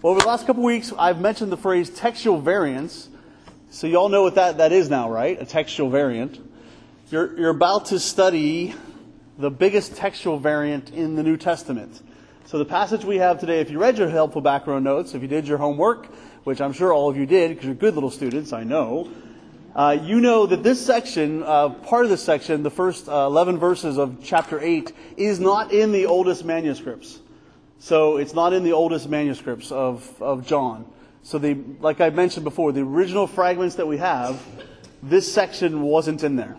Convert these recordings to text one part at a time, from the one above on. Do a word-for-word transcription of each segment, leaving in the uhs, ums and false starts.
Well, over the last couple weeks, I've mentioned the phrase textual variants. So you all know what that, that is now, right? A textual variant. You're, you're about to study the biggest textual variant in the New Testament. So the passage we have today, if you read your helpful background notes, if you did your homework, which I'm sure all of you did because you're good little students, I know, uh, you know that this section, uh, part of this section, the first uh, eleven verses of chapter eight, is not in the oldest manuscripts. So it's not in the oldest manuscripts of, of John. So the, like I mentioned before, the original fragments that we have, this section wasn't in there.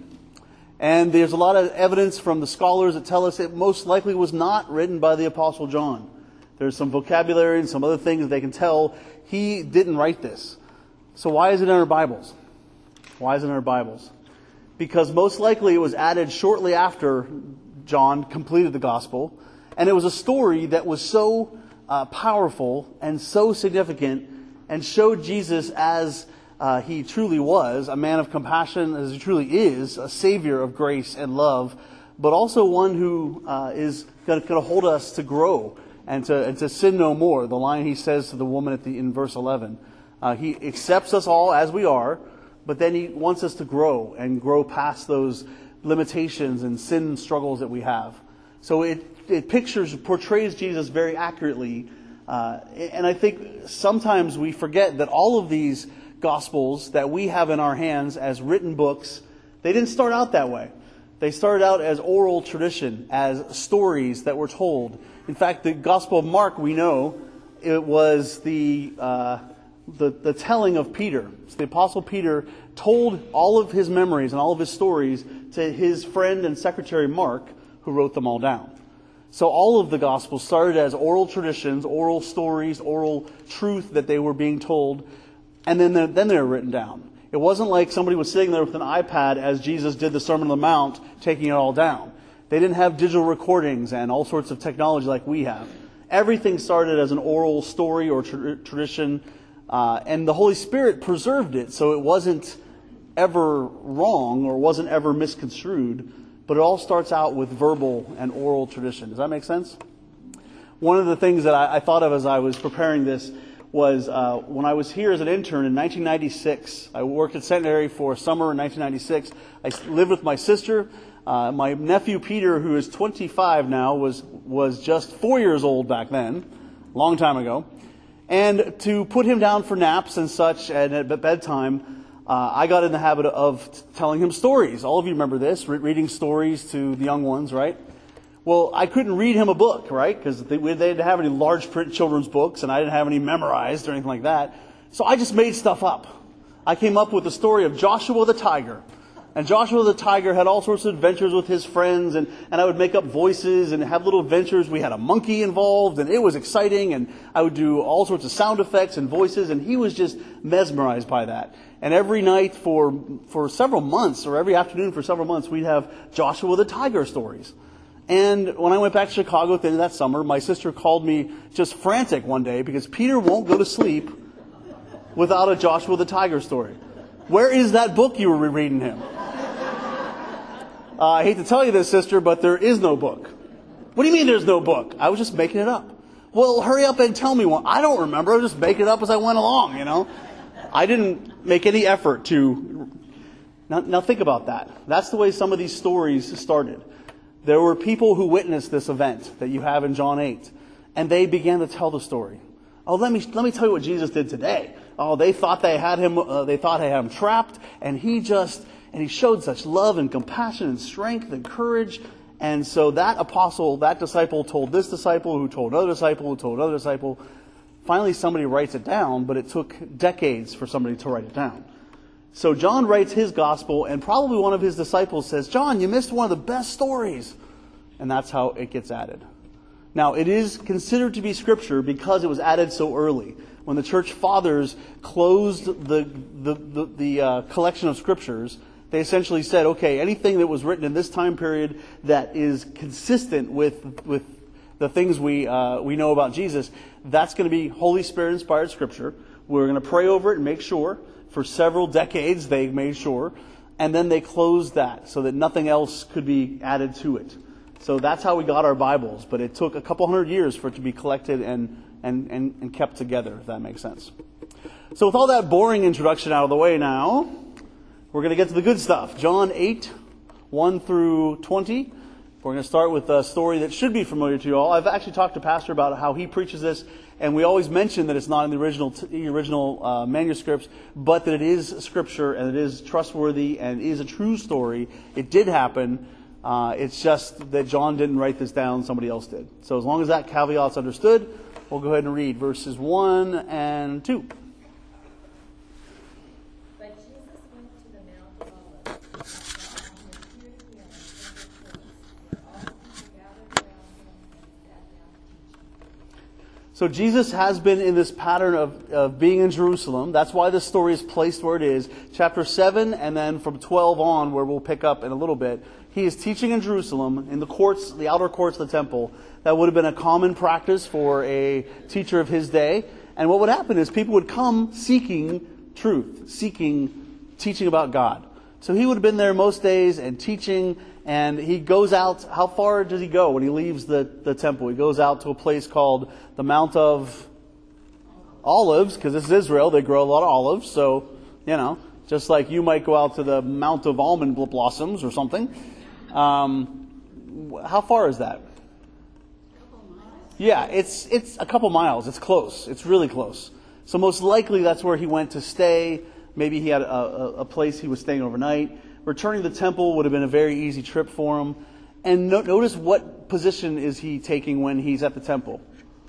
And there's a lot of evidence from the scholars that tell us it most likely was not written by the Apostle John. There's some vocabulary and some other things that they can tell he didn't write this. So why is it in our Bibles? Why is it in our Bibles? Because most likely it was added shortly after John completed the gospel. And it was a story that was so uh, powerful and so significant and showed Jesus as uh, he truly was, a man of compassion, as he truly is, a savior of grace and love, but also one who uh, is going to hold us to grow and to, and to sin no more. The line he says to the woman at the in verse eleven. Uh, he accepts us all as we are, but then he wants us to grow and grow past those limitations and sin struggles that we have. So it It pictures, portrays Jesus very accurately. Uh, and I think sometimes we forget that all of these Gospels that we have in our hands as written books, they didn't start out that way. They started out as oral tradition, as stories that were told. In fact, the Gospel of Mark, we know, it was the, uh, the, the telling of Peter. So the Apostle Peter told all of his memories and all of his stories to his friend and secretary Mark, who wrote them all down. So all of the Gospels started as oral traditions, oral stories, oral truth that they were being told, and then they're, then they were written down. It wasn't like somebody was sitting there with an iPad as Jesus did the Sermon on the Mount, taking it all down. They didn't have digital recordings and all sorts of technology like we have. Everything started as an oral story or tra- tradition, uh, and the Holy Spirit preserved it so it wasn't ever wrong or wasn't ever misconstrued. But it all starts out with verbal and oral tradition. Does that make sense? One of the things that I, I thought of as I was preparing this was uh, when I was here as an intern in nineteen ninety-six. I worked at Centenary for a summer in nineteen ninety-six. I lived with my sister. Uh, my nephew Peter, who is twenty-five now, was was just four years old back then, a long time ago. And to put him down for naps and such and at bedtime, Uh, I got in the habit of t- telling him stories. All of you remember this, re- reading stories to the young ones, right? Well, I couldn't read him a book, right? Because they, they didn't have any large print children's books, and I didn't have any memorized or anything like that. So I just made stuff up. I came up with the story of Joshua the tiger. And Joshua the tiger had all sorts of adventures with his friends, and, and I would make up voices and have little adventures. We had a monkey involved, and it was exciting, and I would do all sorts of sound effects and voices, and he was just mesmerized by that. And every night for for several months, or every afternoon for several months, we'd have Joshua the tiger stories. And when I went back to Chicago at the end of that summer, my sister called me just frantic one day because Peter won't go to sleep without a Joshua the tiger story. Where is that book you were reading him? Uh, I hate to tell you this, sister, but there is no book. What do you mean there's no book? I was just making it up. Well, hurry up and tell me one. I don't remember. I was just making it up as I went along, you know. I didn't make any effort to... Now, now think about that. That's the way some of these stories started. There were people who witnessed this event that you have in John eight, and they began to tell the story. Oh, let me let me tell you what Jesus did today. Oh, they thought they had him. Uh, they thought they had him trapped, and he just and he showed such love and compassion and strength and courage. And so that apostle, that disciple, told this disciple, who told another disciple, who told another disciple. Finally, somebody writes it down, but it took decades for somebody to write it down. So John writes his gospel, and probably one of his disciples says, "John, you missed one of the best stories." And that's how it gets added. Now, it is considered to be scripture because it was added so early. When the church fathers closed the the, the, the uh, collection of scriptures, they essentially said, okay, anything that was written in this time period that is consistent with with the things we uh, we know about Jesus, that's going to be Holy Spirit inspired scripture. We're going to pray over it and make sure. For several decades, they made sure, and then they closed that so that nothing else could be added to it. So that's how we got our Bibles, but it took a couple hundred years for it to be collected and and, and, and kept together, if that makes sense. So with all that boring introduction out of the way now, we're going to get to the good stuff. John eight, one through twenty. We're going to start with a story that should be familiar to you all. I've actually talked to Pastor about how he preaches this, and we always mention that it's not in the original the original uh, manuscripts, but that it is Scripture, and it is trustworthy, and it is a true story. It did happen. Uh, it's just that John didn't write this down, somebody else did. So as long as that caveat's understood, we'll go ahead and read verses one and two. But Jesus went to the Mount of Olives, and appeared again in the temple courts, where all the people gathered around him and sat down teaching. So Jesus has been in this pattern of, of being in Jerusalem. That's why this story is placed where it is. Chapter seven, and then from twelve on, where we'll pick up in a little bit. He is teaching in Jerusalem, in the courts, the outer courts of the temple. That would have been a common practice for a teacher of his day. And what would happen is people would come seeking truth, seeking teaching about God. So he would have been there most days and teaching, and he goes out. How far does he go when he leaves the, the temple? He goes out to a place called the Mount of Olives, because this is Israel. They grow a lot of olives. So, you know, just like you might go out to the Mount of Almond Blossoms or something. Um, how far is that? Yeah, it's it's a couple miles. It's close. It's really close. So most likely that's where he went to stay. Maybe he had a, a, a place he was staying overnight. Returning to the temple would have been a very easy trip for him. And no, notice what position is he taking when he's at the temple.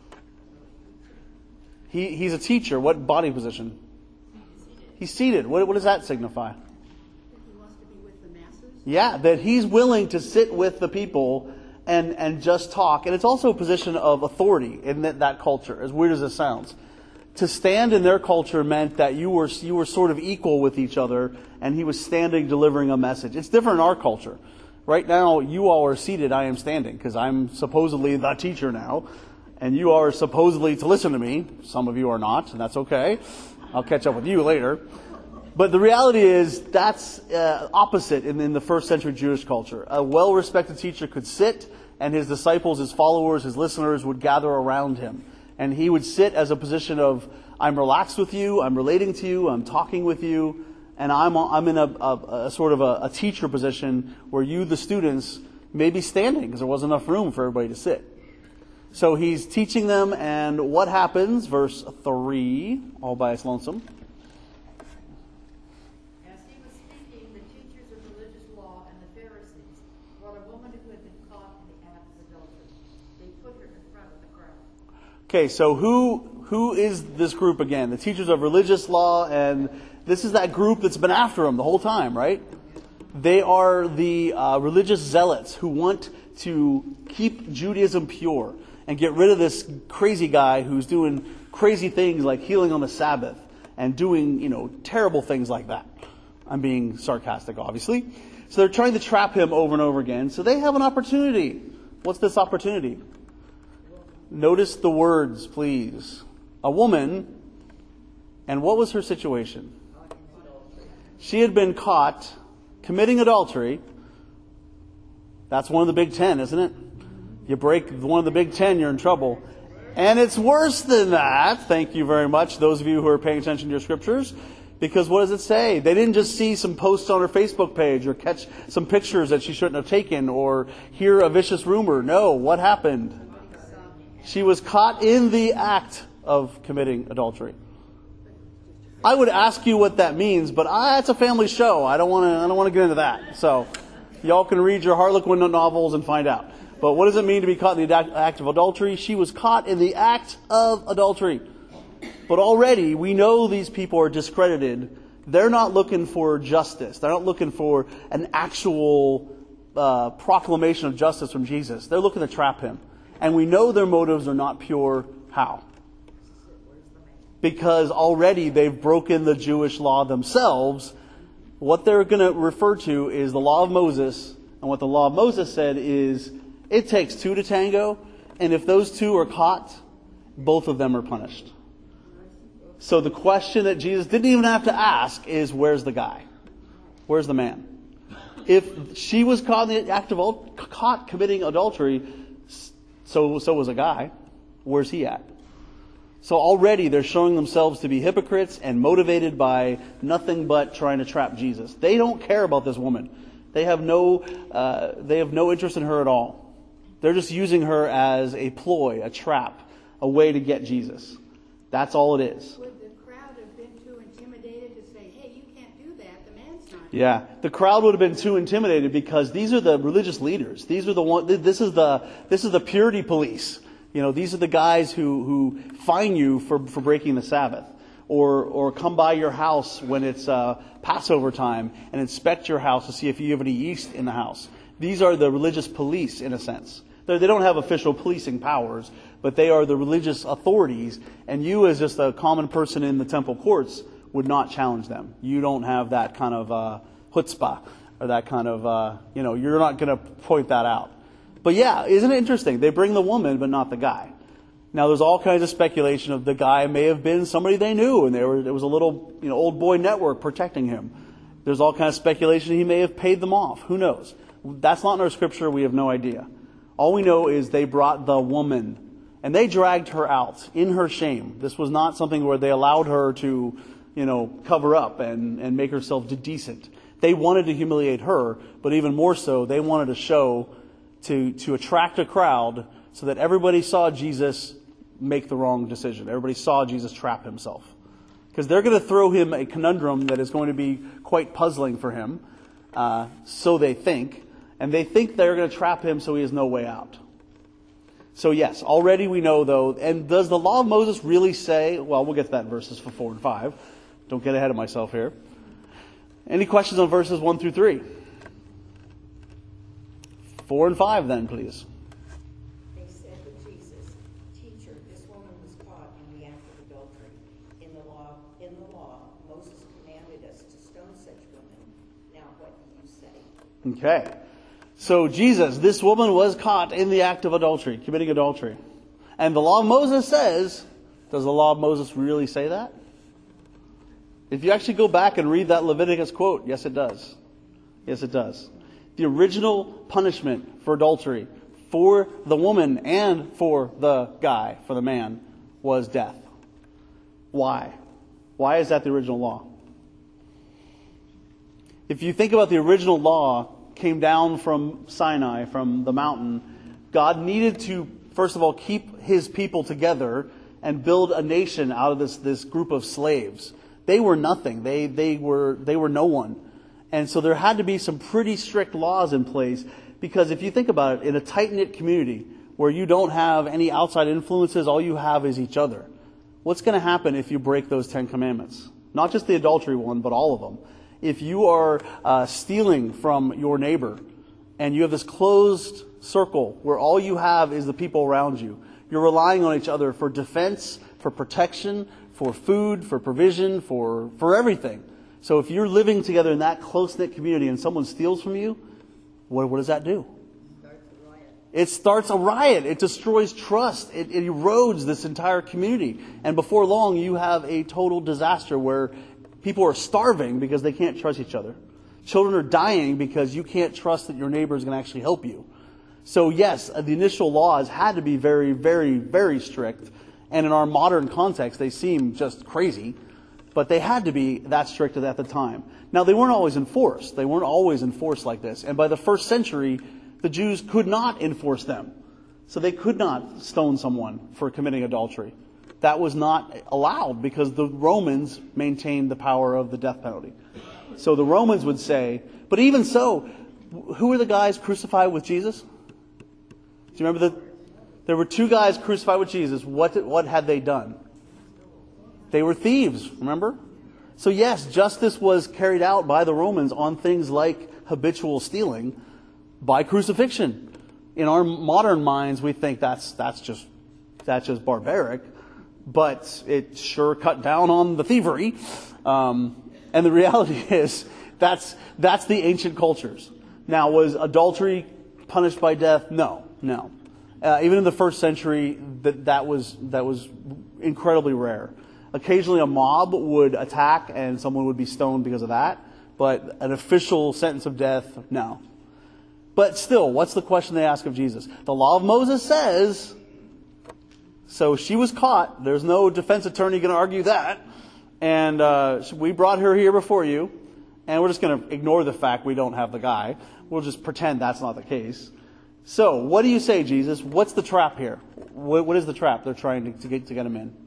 He he's a teacher. What body position? He's seated. What, what does that signify? Yeah, that he's willing to sit with the people and, and just talk. And it's also a position of authority in that, that culture, as weird as it sounds. To stand in their culture meant that you were you were sort of equal with each other, and he was standing delivering a message. It's different in our culture. Right now, you all are seated, I am standing, because I'm supposedly the teacher now, and you are supposedly to listen to me. Some of you are not, and that's okay. I'll catch up with you later. But the reality is that's uh, opposite in, in the first century Jewish culture. A well-respected teacher could sit, and his disciples, his followers, his listeners would gather around him. And he would sit as a position of, I'm relaxed with you, I'm relating to you, I'm talking with you, and I'm I'm in a, a, a sort of a, a teacher position where you, the students, may be standing because there wasn't enough room for everybody to sit. So he's teaching them, and what happens? Verse three, all by its lonesome. Okay, so who who is this group again? The teachers of religious law, and this is that group that's been after him the whole time, right? They are the uh, religious zealots who want to keep Judaism pure and get rid of this crazy guy who's doing crazy things like healing on the Sabbath and doing, you know, terrible things like that. I'm being sarcastic, obviously. So they're trying to trap him over and over again. So they have an opportunity. What's this opportunity? Notice the words, please. A woman, and what was her situation? She had been caught committing adultery. That's one of the big ten, isn't it? You break one of the big ten, you're in trouble. And it's worse than that. Thank you very much, those of you who are paying attention to your scriptures. Because what does it say? They didn't just see some posts on her Facebook page or catch some pictures that she shouldn't have taken or hear a vicious rumor. No, what happened? She was caught in the act of committing adultery. I would ask you what that means, but I, it's a family show. I don't want to. I don't want to get into that. So, y'all can read your Harlequin novels and find out. But what does it mean to be caught in the act of adultery? She was caught in the act of adultery. But already we know these people are discredited. They're not looking for justice. They're not looking for an actual uh, proclamation of justice from Jesus. They're looking to trap him. And we know their motives are not pure. How? Because already they've broken the Jewish law themselves. What they're going to refer to is the law of Moses. And what the law of Moses said is, it takes two to tango. And if those two are caught, both of them are punished. So the question that Jesus didn't even have to ask is, where's the guy? Where's the man? If she was caught in the act of caught committing adultery, so so was a guy. Where's he at? So already they're showing themselves to be hypocrites and motivated by nothing but trying to trap Jesus. They don't care about this woman. They have no, uh, they have no interest in her at all. They're just using her as a ploy, a trap, a way to get Jesus. That's all it is. Would the crowd have been too intimidated to say, hey, you can't do that, the man's not? Yeah, the crowd would have been too intimidated because these are the religious leaders. These are the one. This is the this is the purity police. You know, these are the guys who, who fine you for, for breaking the Sabbath, or or come by your house when it's uh, Passover time and inspect your house to see if you have any yeast in the house. These are the religious police, in a sense. They're, they don't have official policing powers, but they are the religious authorities. And you, as just a common person in the temple courts, would not challenge them. You don't have that kind of uh, chutzpah, or that kind of uh, you know, you're not going to point that out. But yeah, isn't it interesting? They bring the woman, but not the guy. Now, there's all kinds of speculation of the guy may have been somebody they knew, and there, were, there was a little, you know, old boy network protecting him. There's all kinds of speculation he may have paid them off. Who knows? That's not in our scripture. We have no idea. All we know is they brought the woman, and they dragged her out in her shame. This was not something where they allowed her to, you know, cover up and, and make herself decent. They wanted to humiliate her, but even more so, they wanted to show to to attract a crowd so that everybody saw Jesus make the wrong decision. Everybody saw Jesus trap himself. Because they're going to throw him a conundrum that is going to be quite puzzling for him. Uh, so they think. And they think they're going to trap him so he has no way out. So yes, already we know though, and does the law of Moses really say, well, we'll get to that in verses for four and five. Don't get ahead of myself here. Any questions on verses one through three? Four and five then, please. They said to Jesus, "Teacher, this woman was caught in the act of adultery. In the law, in the law, Moses commanded us to stone such women. Now what do you say?" Okay. So Jesus, this woman was caught in the act of adultery, committing adultery. And the law of Moses says, does the law of Moses really say that? If you actually go back and read that Leviticus quote, yes it does. Yes it does. The original punishment for adultery for the woman and for the guy, for the man, was death. Why? Why is that the original law? If you think about the original law came down from Sinai, from the mountain, God needed to, first of all, keep his people together and build a nation out of this, this group of slaves. They were nothing. They, they were, they were no one. And so there had to be some pretty strict laws in place, because if you think about it, in a tight-knit community where you don't have any outside influences, all you have is each other. What's going to happen if you break those Ten Commandments? Not just the adultery one, but all of them. If you are uh, stealing from your neighbor and you have this closed circle where all you have is the people around you, you're relying on each other for defense, for protection, for food, for provision, for, for everything. So if you're living together in that close-knit community and someone steals from you, what, what does that do? It starts a riot. It destroys trust. It, it erodes this entire community. And before long, you have a total disaster where people are starving because they can't trust each other. Children are dying because you can't trust that your neighbor is going to actually help you. So yes, the initial laws had to be very, very, very strict. And in our modern context, they seem just crazy. But they had to be that strict at the time. Now, they weren't always enforced. They weren't always enforced like this. And by the first century, the Jews could not enforce them. So they could not stone someone for committing adultery. That was not allowed because the Romans maintained the power of the death penalty. So the Romans would say, but even so, who were the guys crucified with Jesus? Do you remember that? There were two guys crucified with Jesus. What, what had they done? They were thieves, remember? So yes, justice was carried out by the Romans on things like habitual stealing by crucifixion. In our modern minds, we think that's that's just that's just barbaric, but it sure cut down on the thievery. Um, and the reality is that's that's the ancient cultures. Now, was adultery punished by death? No, no. Uh, even in the first century, that that was that was incredibly rare. Occasionally a mob would attack and someone would be stoned because of that. But an official sentence of death, no. But still, what's the question they ask of Jesus? The law of Moses says, So she was caught. There's no defense attorney going to argue that. And uh, we brought her here before you, and we're just going to ignore the fact we don't have the guy. We'll just pretend that's not the case. So, what do you say, Jesus? What's the trap here? What, what is the trap they're trying to, to get to get him in?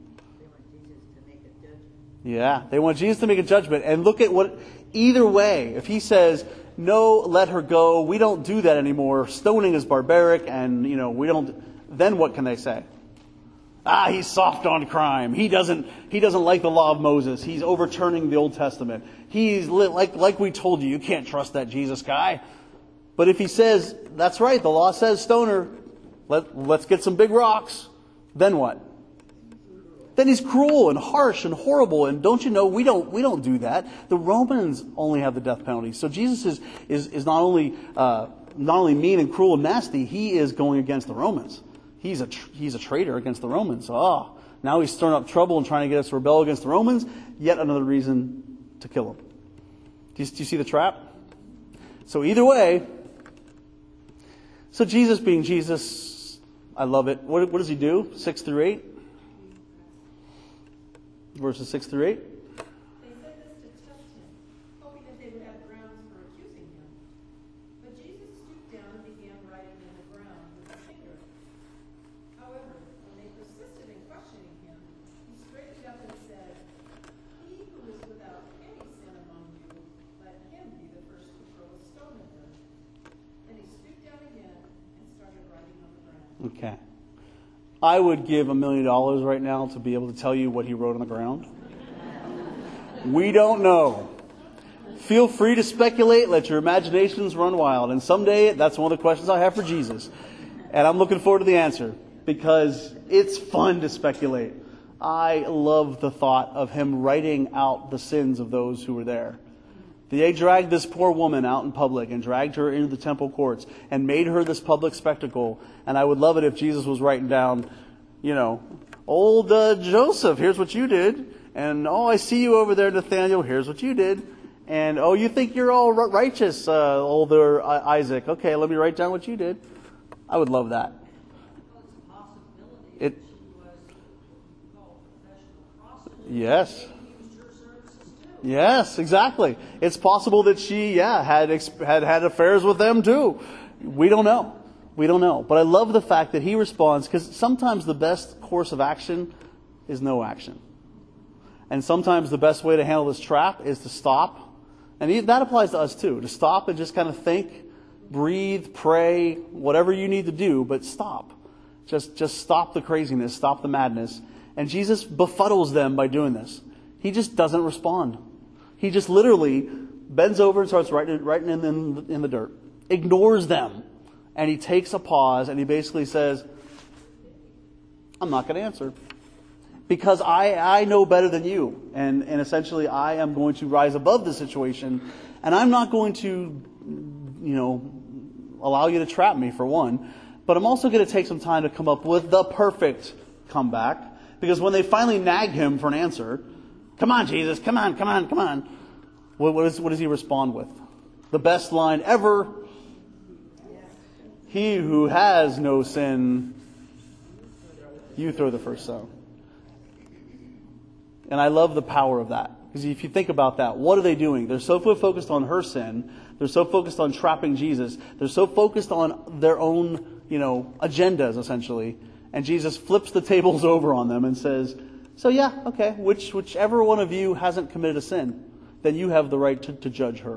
Yeah, they want Jesus to make a judgment. And look at what, either way, if he says, no, let her go, we don't do that anymore, stoning is barbaric, and, you know, we don't, then what can they say? Ah, he's soft on crime. He doesn't, he doesn't like the law of Moses. He's overturning the Old Testament. He's, like, like we told you, you can't trust that Jesus guy. But if he says, that's right, the law says stone her, let, let's get some big rocks, then what? Then he's cruel and harsh and horrible. And don't you know, we don't we don't do that. The Romans only have the death penalty. So Jesus is is, is not only uh, not only mean and cruel and nasty, he is going against the Romans. He's a tr- he's a traitor against the Romans. Oh, now he's stirring up trouble and trying to get us to rebel against the Romans. Yet another reason to kill him. Do you, do you see the trap? So either way, so Jesus being Jesus, I love it. What, what does he do? Six through eight. Verses six through eight. They said this to test him, hoping that they would have grounds for accusing him. But Jesus stooped down and began writing in the ground with his finger. However, when they persisted in questioning him, he straightened up and said, "He who is without any sin among you, let him be the first to throw a stone at her." Then he stooped down again and started writing on the ground. Okay. I would give a million dollars right now to be able to tell you what he wrote on the ground. We don't know. Feel free to speculate. Let your imaginations run wild. And someday, that's one of the questions I have for Jesus. And I'm looking forward to the answer because it's fun to speculate. I love the thought of him writing out the sins of those who were there. They dragged this poor woman out in public and dragged her into the temple courts and made her this public spectacle. And I would love it if Jesus was writing down, you know, old uh, Joseph, here's what you did. And, oh, I see you over there, Nathaniel, here's what you did. And, oh, you think you're all righteous, uh, older uh, Isaac. Okay, let me write down what you did. I would love that. It, yes. Yes, exactly. It's possible that she, yeah, had had had affairs with them too. We don't know. We don't know. But I love the fact that he responds because sometimes the best course of action is no action. And sometimes the best way to handle this trap is to stop. And that applies to us too. To stop and just kind of think, breathe, pray, whatever you need to do, but stop. Just, just stop the craziness, stop the madness. And Jesus befuddles them by doing this. He just doesn't respond. He just literally bends over and starts writing, writing in, in, in the dirt. Ignores them. And he takes a pause and he basically says, I'm not going to answer. Because I, I know better than you. And, and essentially I am going to rise above the situation. And I'm not going to, you know, allow you to trap me for one. But I'm also going to take some time to come up with the perfect comeback. Because when they finally nag him for an answer, come on, Jesus, come on, come on, come on. What, what, is, what does he respond with? The best line ever. He who has no sin, you throw the first stone. And I love the power of that. Because if you think about that, what are they doing? They're so focused on her sin. They're so focused on trapping Jesus. They're so focused on their own, you know, agendas, essentially. And Jesus flips the tables over on them and says, so yeah, okay, which whichever one of you hasn't committed a sin, then you have the right to, to judge her.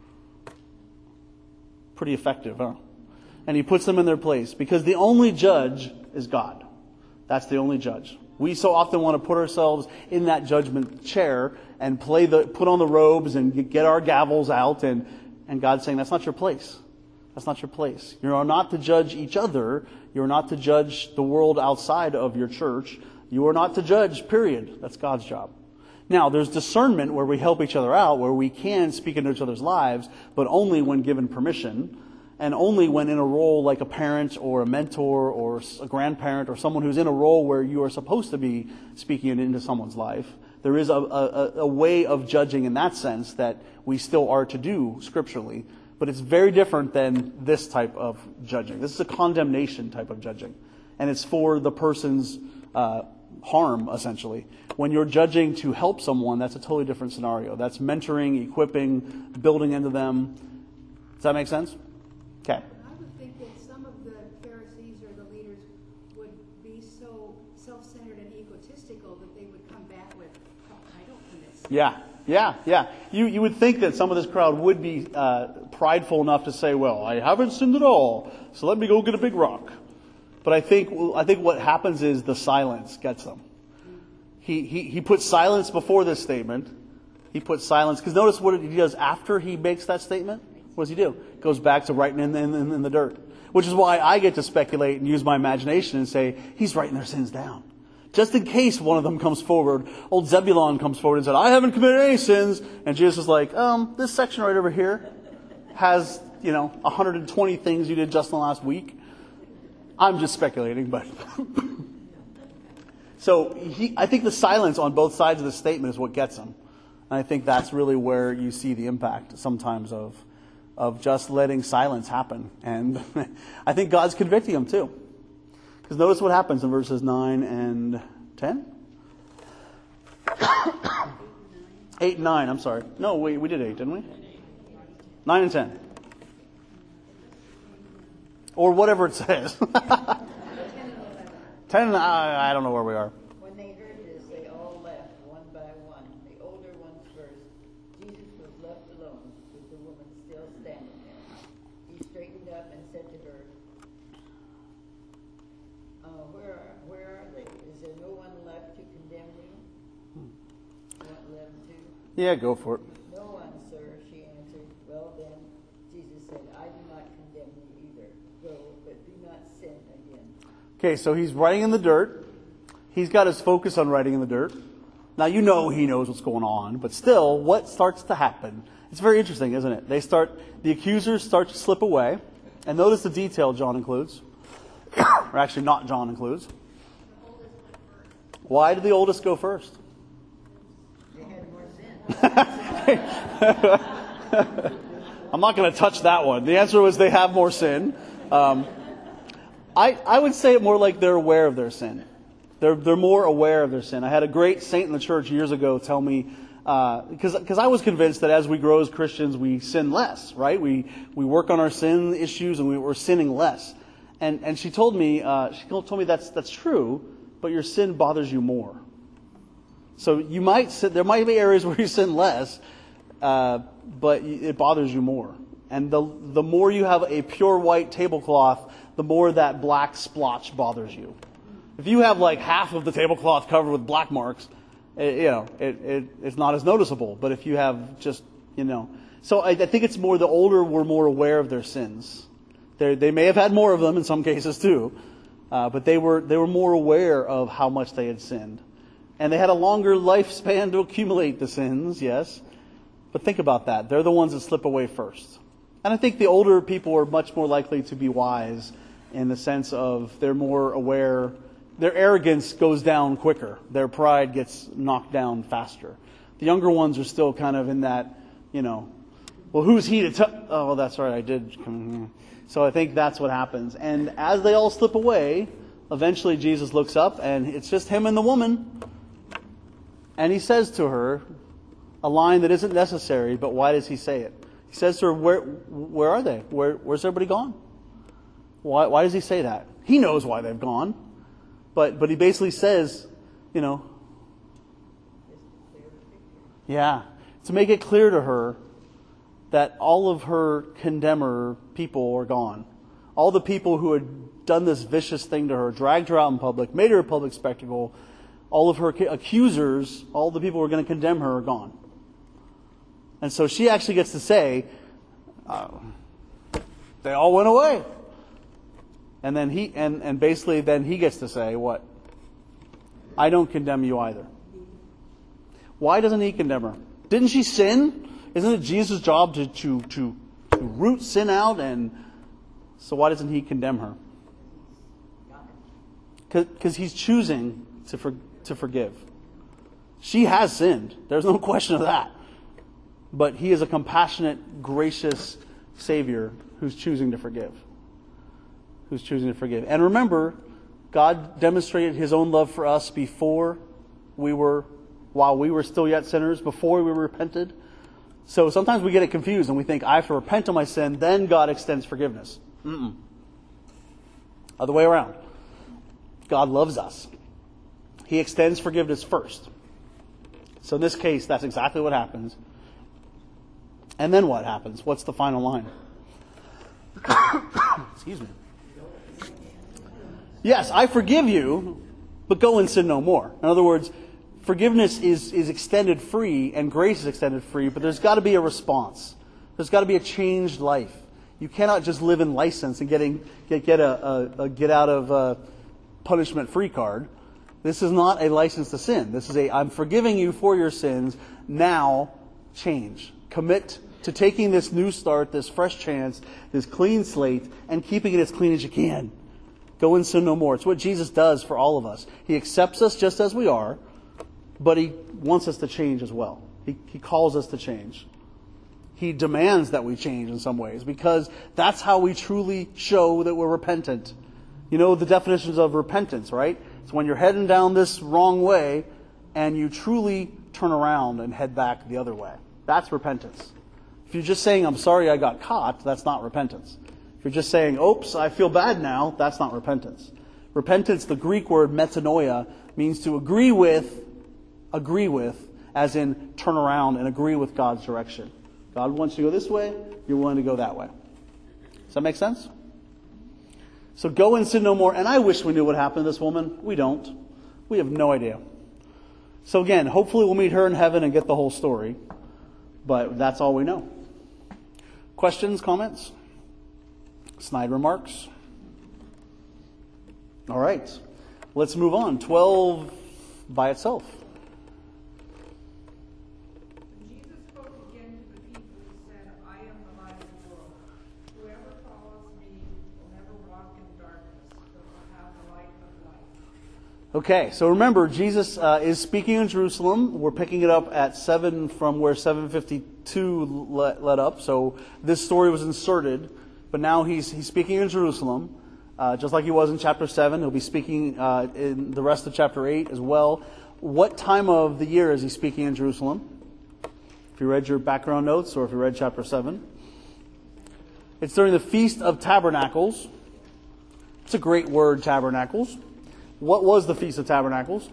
Pretty effective, huh? And he puts them in their place because the only judge is God. That's the only judge. We so often want to put ourselves in that judgment chair and play the put on the robes and get our gavels out, and, and God's saying that's not your place. That's not your place. You are not to judge each other. You are not to judge the world outside of your church. You are not to judge, period. That's God's job. Now, there's discernment where we help each other out, where we can speak into each other's lives, but only when given permission, and only when in a role like a parent or a mentor or a grandparent or someone who's in a role where you are supposed to be speaking into someone's life. There is a, a, a way of judging in that sense that we still are to do scripturally, but it's very different than this type of judging. This is a condemnation type of judging, and it's for the person's uh, harm, essentially. When you're judging to help someone, that's a totally different scenario. That's mentoring, equipping, building into them. Does that make sense? Okay. I would think that some of the Pharisees or the leaders would be so self-centered and egotistical that they would come back with, oh, I don't commit sin. Yeah, yeah, yeah. You you would think that some of this crowd would be uh, prideful enough to say, well, I haven't sinned at all, so let me go get a big rock. But I think I think what happens is the silence gets them. He he he puts silence before this statement. He puts silence, because notice what he does after he makes that statement. What does he do? Goes back to writing in, in, in the dirt. Which is why I get to speculate and use my imagination and say, he's writing their sins down. Just in case one of them comes forward, old Zebulon comes forward and said, I haven't committed any sins. And Jesus is like, um, this section right over here has, you know, one hundred twenty things you did just in the last week. I'm just speculating, but... So he, I think the silence on both sides of the statement is what gets him. And I think that's really where you see the impact sometimes of of just letting silence happen. And I think God's convicting him too. Because notice what happens in verses nine and ten. eight and nine, I'm sorry. No, we, we did eight, didn't we? nine and ten. Or whatever it says. ten, I, I don't know where we are. When they heard this, they all left, one by one, the older ones first. Jesus was left alone, with the woman still standing there. He straightened up and said to her, uh, where, are, where are they? Is there no one left to condemn you? You want eleven too? Yeah, go for it. No one, sir, she answered. Well then, Jesus said, I do not condemn you either. Go, but do not sin again. Okay, so he's writing in the dirt. He's got his focus on writing in the dirt. Now, you know he knows what's going on, but still, what starts to happen? It's very interesting, isn't it? They start, the accusers start to slip away. And notice the detail John includes. Or actually, not John includes. Why did the oldest go first? They had more sin. I'm not going to touch that one. The answer was they have more sin. Um, I, I would say it more like they're aware of their sin. They're they're more aware of their sin. I had a great saint in the church years ago tell me, because uh, because I was convinced that as we grow as Christians, we sin less, right? We we work on our sin issues and we, we're sinning less. And and she told me uh, she told me that's that's true, but your sin bothers you more. So you might sin, there might be areas where you sin less, uh, but it bothers you more. And the the more you have a pure white tablecloth, the more that black splotch bothers you. If you have like half of the tablecloth covered with black marks, it, you know, it, it it's not as noticeable. But if you have just, you know, so I, I think it's more the older were more aware of their sins. They they may have had more of them in some cases too, uh, but they were they were more aware of how much they had sinned, and they had a longer lifespan to accumulate the sins. Yes, but think about that. They're the ones that slip away first. And I think the older people are much more likely to be wise in the sense of they're more aware. Their arrogance goes down quicker. Their pride gets knocked down faster. The younger ones are still kind of in that, you know, well, who's he to tell? Oh, that's right, I did come here. So I think that's what happens. And as they all slip away, eventually Jesus looks up and it's just him and the woman. And he says to her a line that isn't necessary, but why does he say it? He says to her, where where are they? Where Where's everybody gone? Why Why does he say that? He knows why they've gone. But but he basically says, you know, yeah, to make it clear to her that all of her condemner people are gone. All the people who had done this vicious thing to her, dragged her out in public, made her a public spectacle, all of her accusers, all the people who were going to condemn her are gone. And so she actually gets to say, uh, they all went away. And then he, and, and basically then he gets to say what? I don't condemn you either. Why doesn't he condemn her? Didn't she sin? Isn't it Jesus' job to, to, to, to root sin out? And so why doesn't he condemn her? Because he's choosing to for, to forgive. She has sinned. There's no question of that. But he is a compassionate, gracious Savior who's choosing to forgive. Who's choosing to forgive. And remember, God demonstrated his own love for us before we were, while we were still yet sinners, before we repented. So sometimes we get it confused and we think, I have to repent of my sin, then God extends forgiveness. Mm-mm. Other way around. God loves us. He extends forgiveness first. So in this case, that's exactly what happens. And then what happens? What's the final line? Excuse me. Yes, I forgive you, but go and sin no more. In other words, forgiveness is, is extended free and grace is extended free, but there's got to be a response. There's got to be a changed life. You cannot just live in license and getting get get a, a, a get out of uh, punishment free card. This is not a license to sin. This is a I'm forgiving you for your sins. Now change. Commit to taking this new start, this fresh chance, this clean slate, and keeping it as clean as you can. Go and sin no more. It's what Jesus does for all of us. He accepts us just as we are, but he wants us to change as well. He, he calls us to change. He demands that we change in some ways because that's how we truly show that we're repentant. You know the definitions of repentance, right? It's when you're heading down this wrong way and you truly turn around and head back the other way. That's repentance. If you're just saying, I'm sorry I got caught, that's not repentance. If you're just saying, oops, I feel bad now, that's not repentance. Repentance, the Greek word metanoia, means to agree with, agree with, as in turn around and agree with God's direction. God wants you to go this way, you're willing to go that way. Does that make sense? So go and sin no more. And I wish we knew what happened to this woman. We don't. We have no idea. So again, hopefully we'll meet her in heaven and get the whole story. But that's all we know. Questions, comments? Snide remarks? All right. Let's move on. twelve by itself. Jesus spoke again to the people and said, I am the light of the world. Whoever follows me will never walk in darkness, but will have the light of life. Okay, so remember, Jesus uh, is speaking in Jerusalem. We're picking it up at seven from where seven fifty-two let, let up. So this story was inserted, but now he's he's speaking in Jerusalem, uh, just like he was in chapter seven. He'll be speaking uh, in the rest of chapter eight as well. What time of the year is he speaking in Jerusalem? If you read your background notes or if you read chapter seven. It's during the Feast of Tabernacles. It's a great word, tabernacles. What was the Feast of Tabernacles?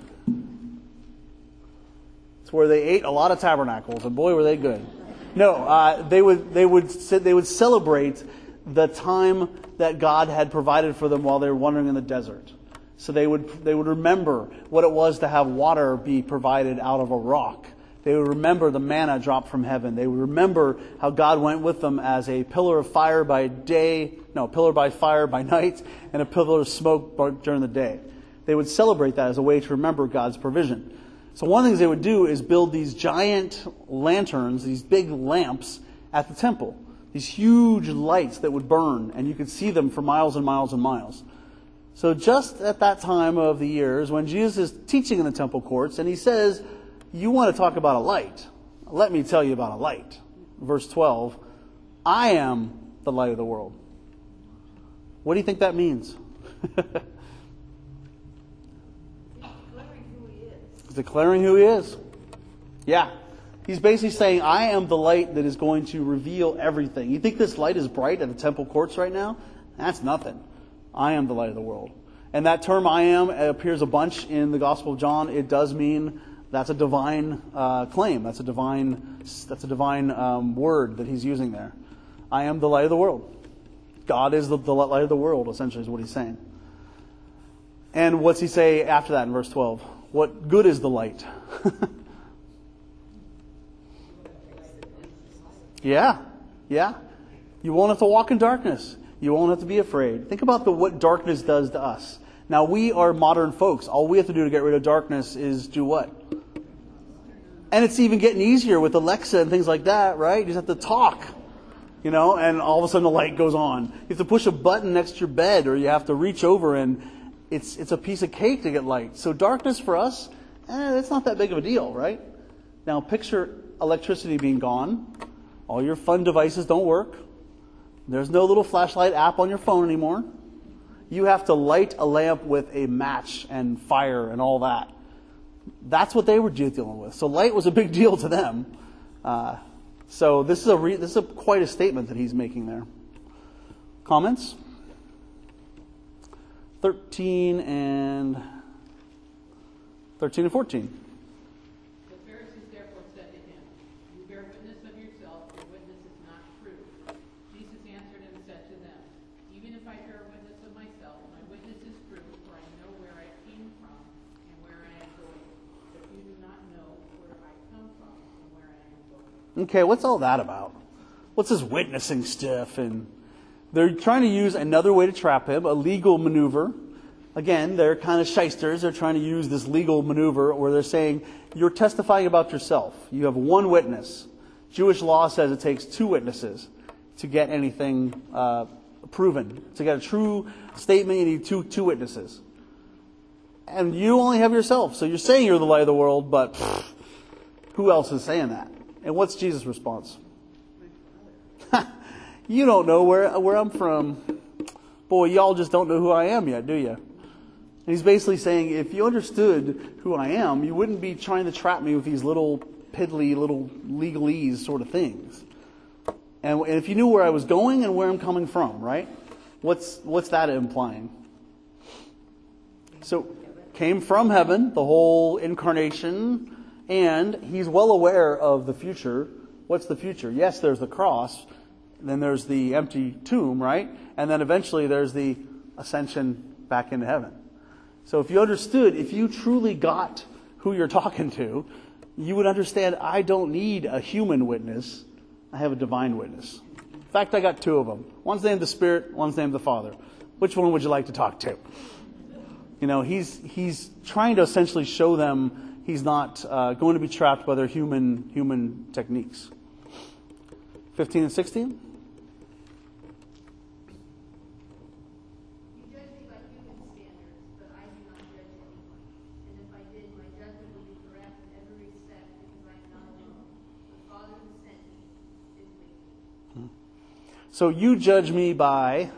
It's where they ate a lot of tabernacles, and boy, were they good. No, uh, they would they would they would celebrate the time that God had provided for them while they were wandering in the desert. So they would they would remember what it was to have water be provided out of a rock. They would remember the manna dropped from heaven. They would remember how God went with them as a pillar of fire by day, no, pillar by fire by night, and a pillar of smoke during the day. They would celebrate that as a way to remember God's provision. So one of the things they would do is build these giant lanterns, these big lamps at the temple. These huge lights that would burn, and you could see them for miles and miles and miles. So just at that time of the years when Jesus is teaching in the temple courts, and he says, you want to talk about a light. Let me tell you about a light. Verse twelve, I am the light of the world. What do you think that means? He's declaring who he is. Yeah. He's basically saying, I am the light that is going to reveal everything. You think this light is bright at the temple courts right now? That's nothing. I am the light of the world. And that term I am appears a bunch in the Gospel of John. It does mean that's a divine uh, claim. That's a divine, that's a divine um, word that he's using there. I am the light of the world. God is the, the light of the world, essentially, is what he's saying. And what's he say after that in verse twelve? What good is the light? yeah, yeah. You won't have to walk in darkness. You won't have to be afraid. Think about the what darkness does to us. Now, we are modern folks. All we have to do to get rid of darkness is do what? And it's even getting easier with Alexa and things like that, right? You just have to talk, you know, and all of a sudden the light goes on. You have to push a button next to your bed, or you have to reach over and It's it's a piece of cake to get light. So darkness for us, eh, it's not that big of a deal, right? Now picture electricity being gone. All your fun devices don't work. There's no little flashlight app on your phone anymore. you have to light a lamp with a match and fire and all that. That's what they were dealing with. So light was a big deal to them. Uh, so this is a re- this is a, quite a statement that he's making there. Comments? Thirteen and thirteen and fourteen. The Pharisees therefore said to him, "You bear witness of yourself; your witness is not true." Jesus answered and said to them, "Even if I bear witness of myself, my witness is true, for I know where I came from and where I am going. But you do not know where I come from and where I am going." Okay, what's all that about? What's this witnessing stuff? And they're trying to use another way to trap him, a legal maneuver. Again, they're kind of shysters. They're trying to use this legal maneuver where they're saying, you're testifying about yourself. You have one witness. Jewish law says it takes two witnesses to get anything uh, proven. To get a true statement, you need two, two witnesses. And you only have yourself. So you're saying you're the light of the world, but pff, who else is saying that? And what's Jesus' response? You don't know where where I'm from. Boy, y'all just don't know who I am yet, do you? And he's basically saying, if you understood who I am, you wouldn't be trying to trap me with these little piddly, little legalese sort of things. And if you knew where I was going and where I'm coming from, right? What's what's that implying? So, came from heaven, the whole incarnation, and he's well aware of the future. What's the future? Yes, there's the cross. Then there's the empty tomb, right? And then eventually there's the ascension back into heaven. So if you understood, if you truly got who you're talking to, you would understand I don't need a human witness. I have a divine witness. In fact, I got two of them. One's named the Spirit, one's named the Father. Which one would you like to talk to? You know, he's he's trying to essentially show them he's not uh, going to be trapped by their human human techniques. fifteen and sixteen. You judge me by human standards, but I do not judge anyone. And if I did, my judgment would be correct in every respect, because I am not alone. The Father who sent me is with me. So you judge me by...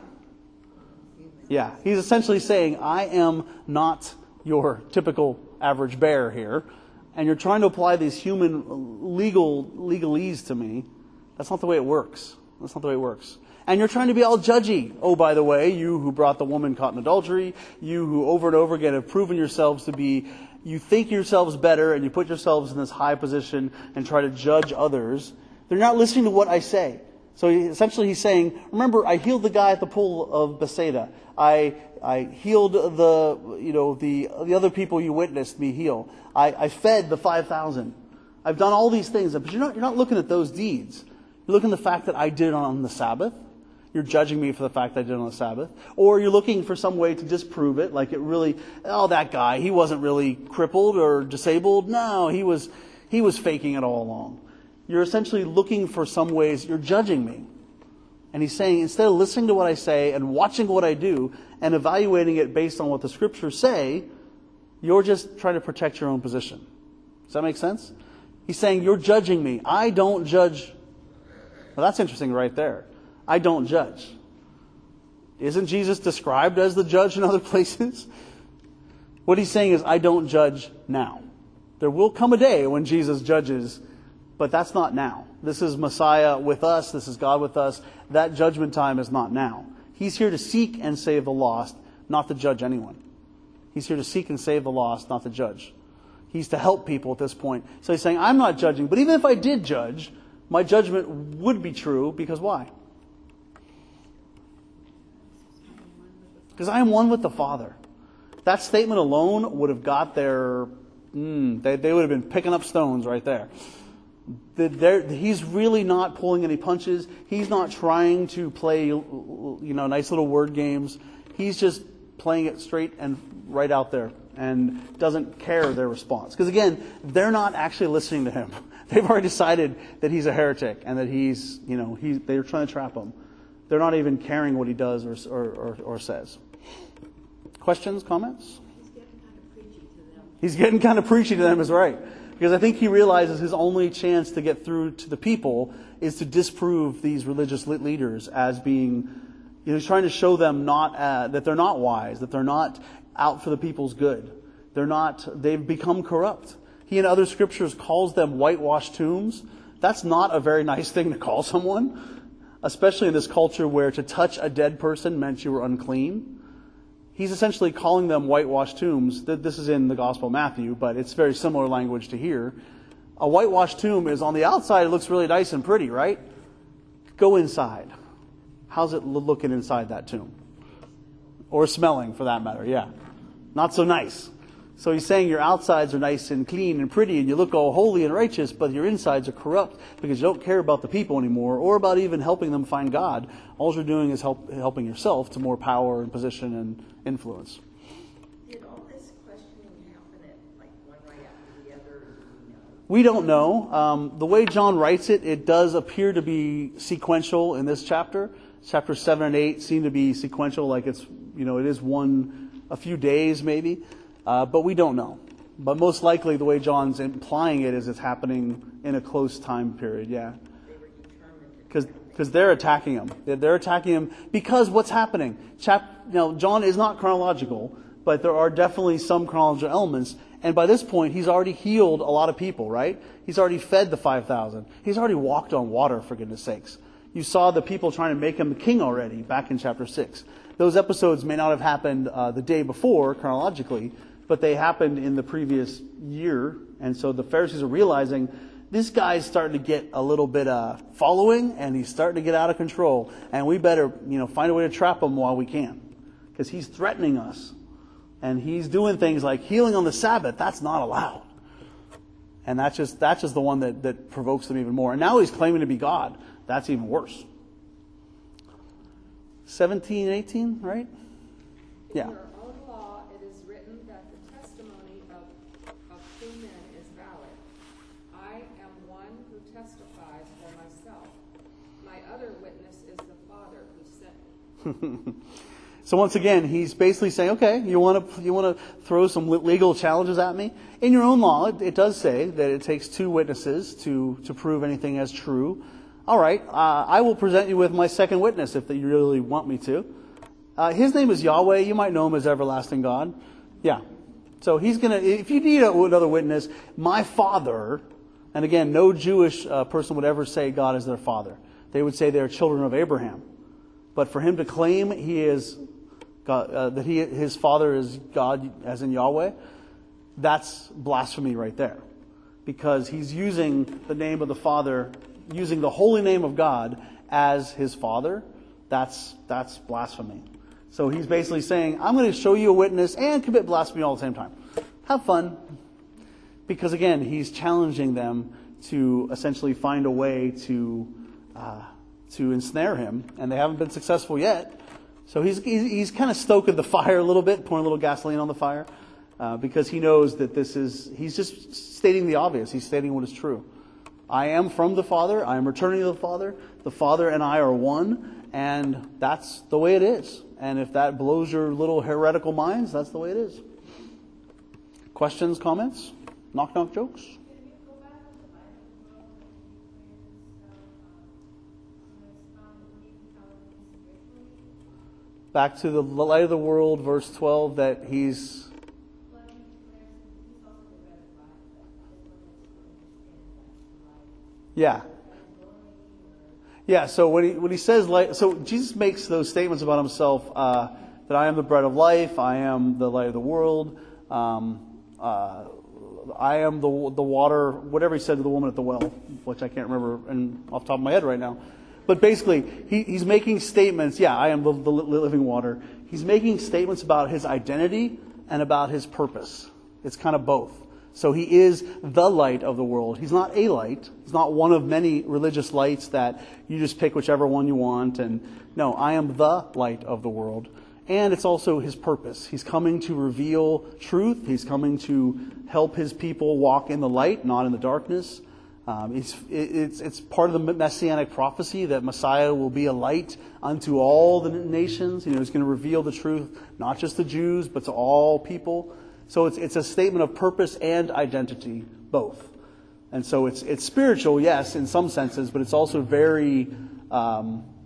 Yeah, he's essentially saying, I am not your typical average bear here, and you're trying to apply these human legal legalese to me. That's not the way it works. That's not the way it works. And you're trying to be all judgy. Oh, by the way, you who brought the woman caught in adultery, you who over and over again have proven yourselves to be, you think yourselves better, and you put yourselves in this high position and try to judge others. They're not listening to what I say. So he, essentially he's saying, remember, I healed the guy at the pool of Bethsaida. I I healed the you know the the other people you witnessed me heal. I, I fed the five thousand. I've done all these things, but you're not you're not looking at those deeds. You're looking at the fact that I did it on the Sabbath. You're judging me for the fact that I did it on the Sabbath. Or you're looking for some way to disprove it, like it really, oh, that guy, he wasn't really crippled or disabled. No, he was he was faking it all along. You're essentially looking for some ways, you're judging me. And he's saying, instead of listening to what I say and watching what I do and evaluating it based on what the scriptures say, you're just trying to protect your own position. Does that make sense? He's saying, you're judging me. I don't judge. Well, that's interesting right there. I don't judge. Isn't Jesus described as the judge in other places? What he's saying is, I don't judge now. There will come a day when Jesus judges, but that's not now. This is Messiah with us. This is God with us. That judgment time is not now. He's here to seek and save the lost, not to judge anyone. He's here to seek and save the lost, not to judge. He's to help people at this point. So he's saying, I'm not judging, but even if I did judge, my judgment would be true, because why? Because I am one with the Father. That statement alone would have got their, mm, they, they would have been picking up stones right there. The, he's really not pulling any punches. He's not trying to play, you know, nice little word games. He's just playing it straight and right out there and doesn't care their response. Because again, they're not actually listening to him. They've already decided that he's a heretic and that he's, you know, he's, they're trying to trap him. They're not even caring what he does or, or, or, or says. Questions, comments? He's getting kind of preachy to them. He's getting kind of preachy to them, is right. Because I think he realizes his only chance to get through to the people is to disprove these religious leaders as being, You know, he's trying to show them not uh, that they're not wise, that they're not out for the people's good. They're not, they've become corrupt. He in other scriptures calls them whitewashed tombs. That's not a very nice thing to call someone, especially in this culture where to touch a dead person meant you were unclean. He's essentially calling them whitewashed tombs. This is in the Gospel of Matthew, but it's very similar language to here. A whitewashed tomb is on the outside, it looks really nice and pretty, right? Go inside. How's it looking inside that tomb? Or smelling, for that matter, yeah. Not so nice. So he's saying your outsides are nice and clean and pretty and you look all holy and righteous, but your insides are corrupt because you don't care about the people anymore or about even helping them find God. All you're doing is help, helping yourself to more power and position and influence. Did all this questioning happen at like one right after the other? You know? We don't know. Um, the way John writes it, it does appear to be sequential in this chapter. Chapter seven and eight seem to be sequential, like it's, you know, it is one, a few days maybe. Uh, but we don't know. But most likely the way John's implying it is it's happening in a close time period, yeah. They were determined. Because because they're attacking him. They're, they're attacking him because what's happening? Chap, you know, John is not chronological, but there are definitely some chronological elements. And by this point, he's already healed a lot of people, right? He's already fed the five thousand. He's already walked on water, for goodness sakes. You saw the people trying to make him the king already back in chapter six. Those episodes may not have happened uh, the day before, chronologically, but they happened in the previous year. And so the Pharisees are realizing this guy's starting to get a little bit uh, following, and he's starting to get out of control. And we better, you know, find a way to trap him while we can, because he's threatening us. And he's doing things like healing on the Sabbath. That's not allowed. And that's just that's just the one that, that provokes them even more. And now he's claiming to be God. That's even worse. seventeen, eighteen, right? Yeah. In your own law, it is written that the testimony of, of two men is valid. I am one who testifies for myself. My other witness is the Father who sent me. So once again, he's basically saying, okay, you want to you want to throw some legal challenges at me? In your own law, it, it does say that it takes two witnesses to, to prove anything as true. All right, uh, I will present you with my second witness if you really want me to. Uh, his name is Yahweh. You might know him as Everlasting God. Yeah. So he's going to, if you need a, another witness, my father, and again, no Jewish uh, person would ever say God is their father. They would say they're children of Abraham. But for him to claim he is God, uh, that he his father is God, as in Yahweh, that's blasphemy right there. Because he's using the name of the Father, using the holy name of God as his father. That's that's blasphemy. So he's basically saying, I'm going to show you a witness and commit blasphemy all at the same time. Have fun. Because again, he's challenging them to essentially find a way to uh, to ensnare him, and they haven't been successful yet. So he's he's, he's kind of stoking the fire a little bit, pouring a little gasoline on the fire, uh, because he knows that this is, he's just stating the obvious. He's stating what is true. I am from the Father. I am returning to the Father. The Father and I are one, and that's the way it is. And if that blows your little heretical minds, that's the way it is. Questions, comments, knock knock jokes? Back to the light of the world, verse twelve, that he's... Yeah. Yeah, so when he when he says, light, so Jesus makes those statements about himself, uh, that I am the bread of life, I am the light of the world, um, uh, I am the the water, whatever he said to the woman at the well, which I can't remember in, off the top of my head right now. But basically, he, he's making statements, yeah, I am the, the living water. He's making statements about his identity and about his purpose. It's kind of both. So he is the light of the world. He's not a light. He's not one of many religious lights that you just pick whichever one you want. And no, I am the light of the world. And it's also his purpose. He's coming to reveal truth. He's coming to help his people walk in the light, not in the darkness. Um, it's, it's, it's part of the messianic prophecy that Messiah will be a light unto all the nations. You know, he's going to reveal the truth, not just the Jews, but to all people. So it's, it's a statement of purpose and identity, both. And so it's, it's spiritual, yes, in some senses, but it's also very, um,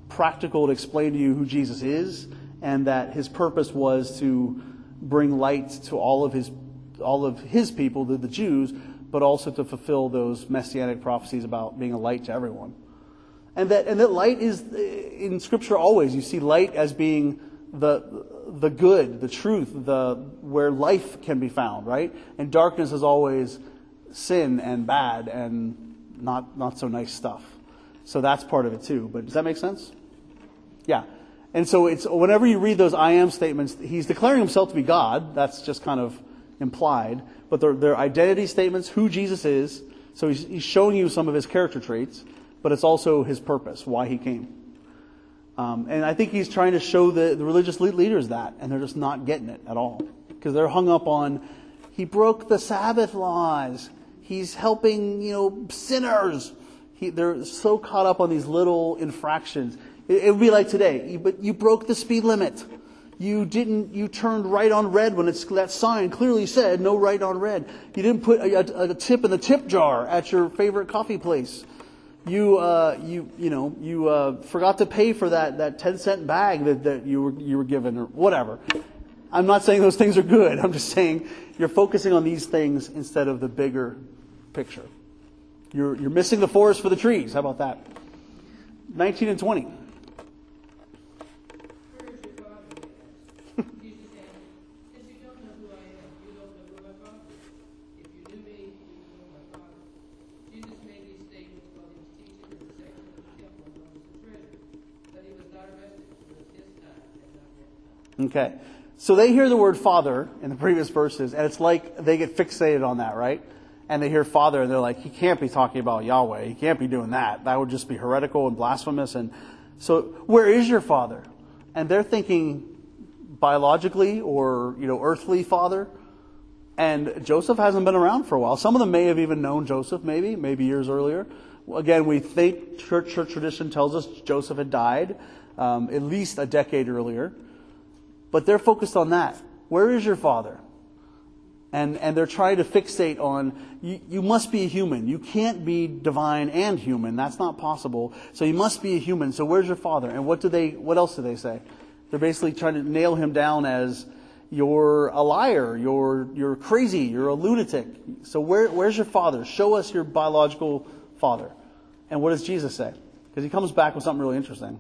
practical to explain to you who Jesus is, and that his purpose was to bring light to all of his all of his people, the, the Jews, but also to fulfill those messianic prophecies about being a light to everyone. And that and that light is, in Scripture always, you see light as being the the good, the truth, the where life can be found, right? And darkness is always sin and bad and not not so nice stuff. So that's part of it too. But does that make sense? Yeah. And so it's whenever you read those I am statements, he's declaring himself to be God. That's just kind of implied. But they're, they're identity statements, who Jesus is. So he's, he's showing you some of his character traits, but it's also his purpose, why he came. Um, and I think he's trying to show the, the religious leaders that, and they're just not getting it at all. Because they're hung up on, he broke the Sabbath laws. He's helping, you know, sinners. He, they're so caught up on these little infractions. It, it would be like today, you, but you broke the speed limit. You didn't, you turned right on red when it's, that sign clearly said no right on red. You didn't put a, a, a tip in the tip jar at your favorite coffee place. You, uh, you, you know, you, uh, forgot to pay for that, that ten cent bag that, that you were, you were given or whatever. I'm not saying those things are good. I'm just saying you're focusing on these things instead of the bigger picture. You're, you're missing the forest for the trees. How about that? nineteen and twenty. Okay. So they hear the word Father in the previous verses, and it's like they get fixated on that, right? And they hear Father, and they're like, he can't be talking about Yahweh. He can't be doing that. That would just be heretical and blasphemous. And so, where is your Father? And they're thinking biologically or, you know, earthly Father. And Joseph hasn't been around for a while. Some of them may have even known Joseph, maybe, maybe years earlier. Again, we think church, church tradition tells us Joseph had died um, at least a decade earlier. But they're focused on that. Where is your Father? And and they're trying to fixate on, you, you must be a human. You can't be divine and human. That's not possible. So you must be a human. So where's your Father? And what do they? What else do they say? They're basically trying to nail him down as, you're a liar. You're you're crazy. You're a lunatic. So where where's your Father? Show us your biological Father. And what does Jesus say? Because he comes back with something really interesting.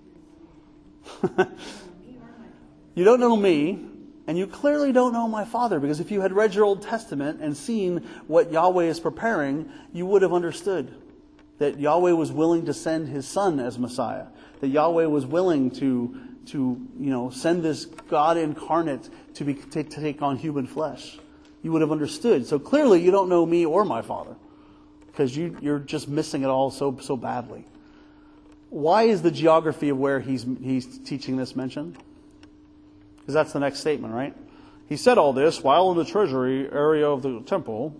You don't know me, and you clearly don't know my Father, because if you had read your Old Testament and seen what Yahweh is preparing, you would have understood that Yahweh was willing to send his Son as Messiah, that Yahweh was willing to, to you know, send this God incarnate to, be, to, to take on human flesh. You would have understood. So clearly you don't know me or my Father, because you, you're just missing it all so so badly. Why is the geography of where he's he's teaching this mentioned? Because that's the next statement, right? He said all this while in the treasury area of the temple.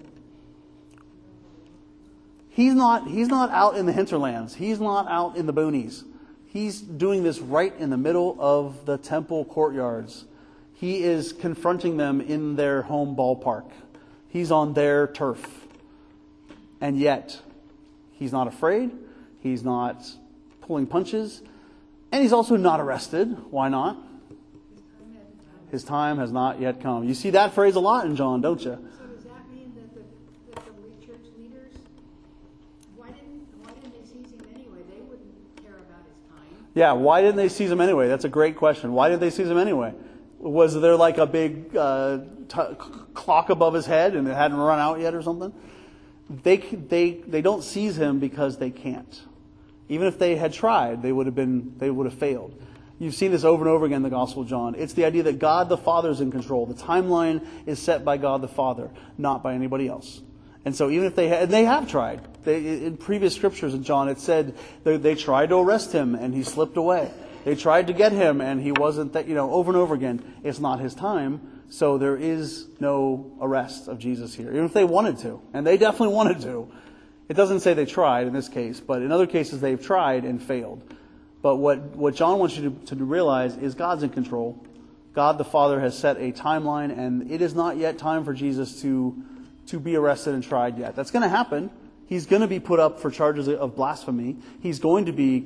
He's not, he's not out in the hinterlands. He's not out in the boonies. He's doing this right in the middle of the temple courtyards. He is confronting them in their home ballpark. He's on their turf. And yet, he's not afraid. He's not pulling punches. And he's also not arrested. Why not? His time has not yet come. You see that phrase a lot in John, don't you? So does that mean that the, that the church leaders, why didn't, why didn't they seize him anyway? They wouldn't care about his time. Yeah, why didn't they seize him anyway? That's a great question. Why did they seize him anyway? Was there like a big uh, t- clock above his head and it hadn't run out yet or something? They, they, they don't seize him because they can't. Even if they had tried, they would have been, they would have failed. You've seen this over and over again in the Gospel of John. It's the idea that God the Father is in control. The timeline is set by God the Father, not by anybody else. And so even if they had, and they have tried. They, in previous scriptures in John, it said they, they tried to arrest him and he slipped away. They tried to get him and he wasn't, that, you know, over and over again. It's not his time. So there is no arrest of Jesus here. Even if they wanted to. And they definitely wanted to. It doesn't say they tried in this case, but in other cases they've tried and failed. But what, what John wants you to, to realize is God's in control. God the Father has set a timeline, and it is not yet time for Jesus to, to be arrested and tried yet. That's going to happen. He's going to be put up for charges of blasphemy. He's going to be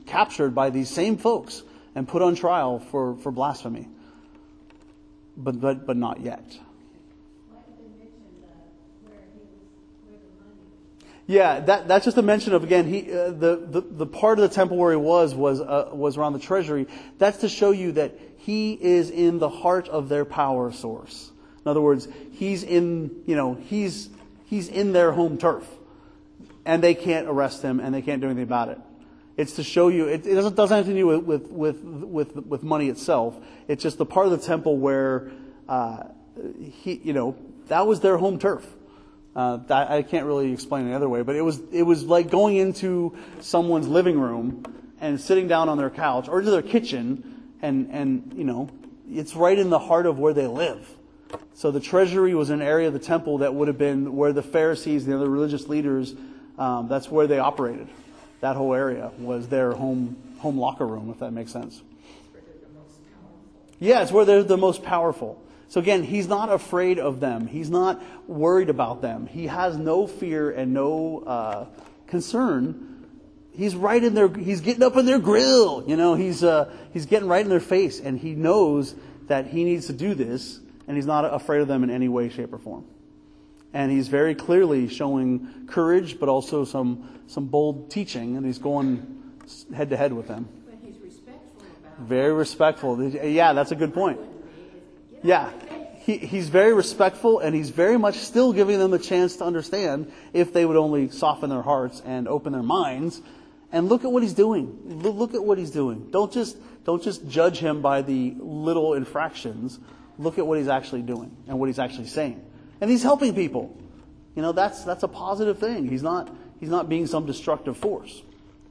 captured by these same folks and put on trial for, for blasphemy. But, but, but not yet. Why did they mention uh, where he was, where the money? Yeah, that, that's just a mention of, again, he, uh, the, the, the part of the temple where he was, was, uh, was around the treasury. That's to show you that he is in the heart of their power source. In other words, he's in, you know, he's, he's in their home turf. And they can't arrest him and they can't do anything about it. It's to show you, it, it doesn't, doesn't have to do with, with, with, with money itself. It's just the part of the temple where, uh, he, you know, that was their home turf. Uh, that, I can't really explain it any other way, but it was, it was like going into someone's living room and sitting down on their couch or to their kitchen and, and, you know, it's right in the heart of where they live. So the treasury was an area of the temple that would have been where the Pharisees and the other religious leaders, um, that's where they operated. That whole area was their home home locker room, if that makes sense. Yeah, it's where they're the most powerful. So again, he's not afraid of them. He's not worried about them. He has no fear and no uh, concern. He's right in their. He's getting up in their grill. You know, he's uh, he's getting right in their face, and he knows that he needs to do this, and he's not afraid of them in any way, shape, or form. And he's very clearly showing courage, but also some some bold teaching, and he's going head to head with them. But he's respectful about it. Very respectful. Yeah, that's a good point. Yeah, he, he's very respectful, and he's very much still giving them a chance to understand if they would only soften their hearts and open their minds. And look at what he's doing. Look at what he's doing. Don't just don't just judge him by the little infractions. Look at what he's actually doing and what he's actually saying. And he's helping people. You know, that's that's a positive thing. He's not he's not being some destructive force.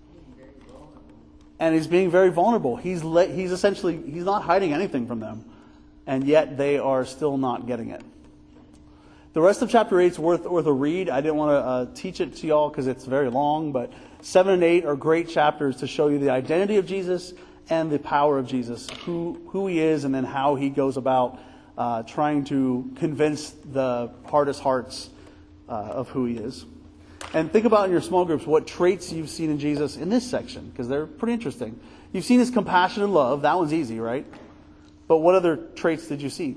And he's being very vulnerable. He's le- he's essentially he's not hiding anything from them, and yet they are still not getting it. The rest of chapter eight is worth worth a read. I didn't want to uh, teach it to y'all because it's very long, but seven and eight are great chapters to show you the identity of Jesus and the power of Jesus, who who he is, and then how he goes about Uh, trying to convince the hardest hearts uh, of who he is. And think about in your small groups what traits you've seen in Jesus in this section, because they're pretty interesting. You've seen his compassion and love. That one's easy, right? But what other traits did you see?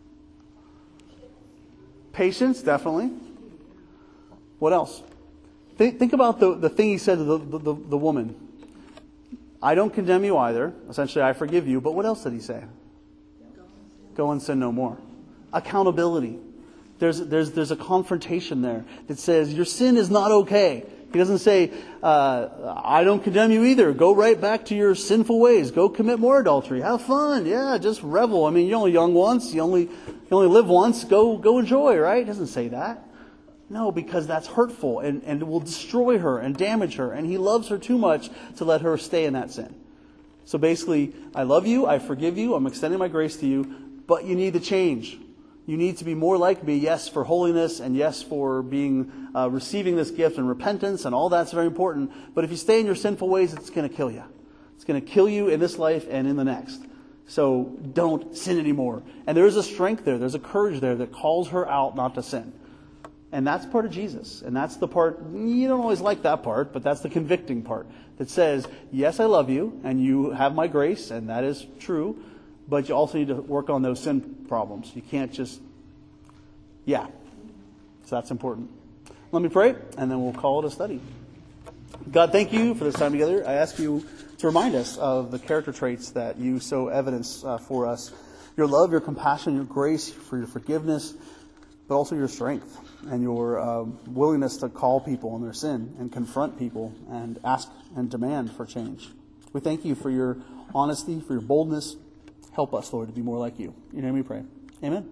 Patience, definitely. What else? Think, think about the, the thing he said to the, the, the woman. I don't condemn you either. Essentially, I forgive you. But what else did he say? Go and sin no more. Accountability. There's there's there's a confrontation there that says your sin is not okay. He doesn't say, uh, I don't condemn you either. Go right back to your sinful ways. Go commit more adultery. Have fun. Yeah, just revel. I mean, you're only young once. You only you only live once. Go go enjoy, right? He doesn't say that. No, because that's hurtful and, and it will destroy her and damage her. And he loves her too much to let her stay in that sin. So basically, I love you. I forgive you. I'm extending my grace to you. But you need to change. You need to be more like me, yes, for holiness, and yes, for being uh, receiving this gift and repentance, and all that's very important. But if you stay in your sinful ways, it's going to kill you. It's going to kill you in this life and in the next. So don't sin anymore. And there is a strength there. There's a courage there that calls her out not to sin. And that's part of Jesus. And that's the part, you don't always like that part, but that's the convicting part that says, yes, I love you, and you have my grace, and that is true. But you also need to work on those sin problems. You can't just, yeah. So that's important. Let me pray, and then we'll call it a study. God, thank you for this time together. I ask you to remind us of the character traits that you so evidence uh, for us. Your love, your compassion, your grace, for your forgiveness, but also your strength and your uh, willingness to call people on their sin and confront people and ask and demand for change. We thank you for your honesty, for your boldness. Help us, Lord, to be more like you. In your name we pray. Amen.